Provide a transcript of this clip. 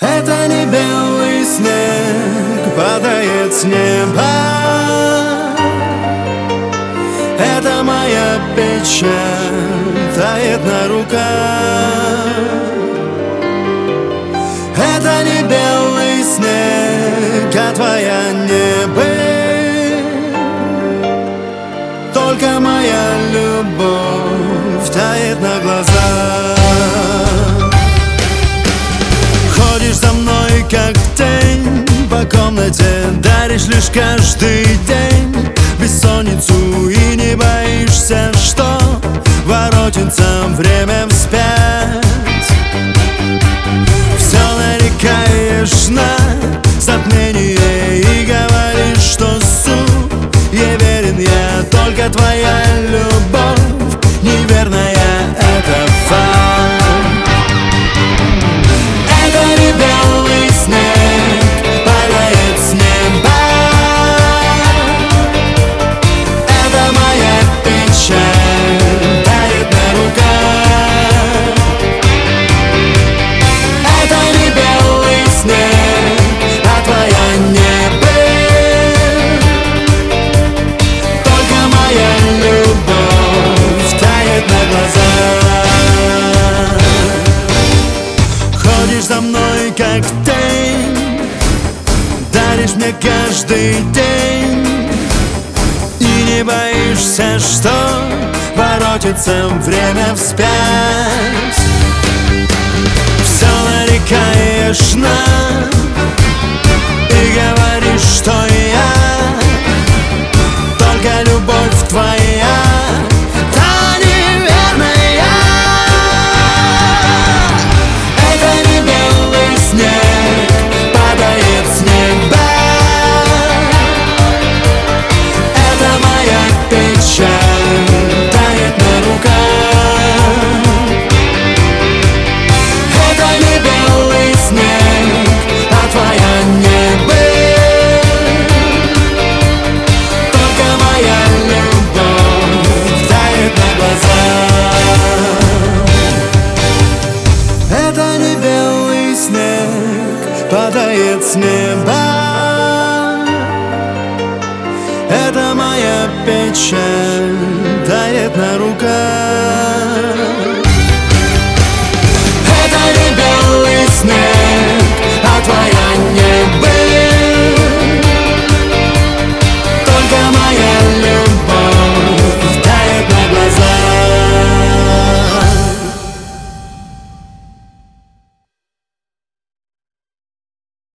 Это не белый снег падает с неба, это моя печаль тает на руках. Это не белый снег, а твоя небо, только моя любовь тает на глазах. Ходишь за мной, как тень, по комнате даришь лишь каждый день бессонницу, и не боишься, что воротится время вспять. Все нарекаешь на затмение и говоришь, что суеверен я, только твоя любовь неверная, это факт. Это не белый снег падает с неба, это моя печаль тает на руках. Это не белый снег, а твоя небо, только моя любовь тает на глазах. Ходишь за мной, как тень, даришь мне каждый день, и не боишься, что воротится время вспять. Все нарекаешь на и говоришь, что я только любовь твоя, та неверная. Это не белый снег падает с неба, это моя печаль тает на руках. Это не белый снег, а твоя небо, только моя любовь тает на глазах. Это не белый снег падает с неба, это моя печаль тает на руках.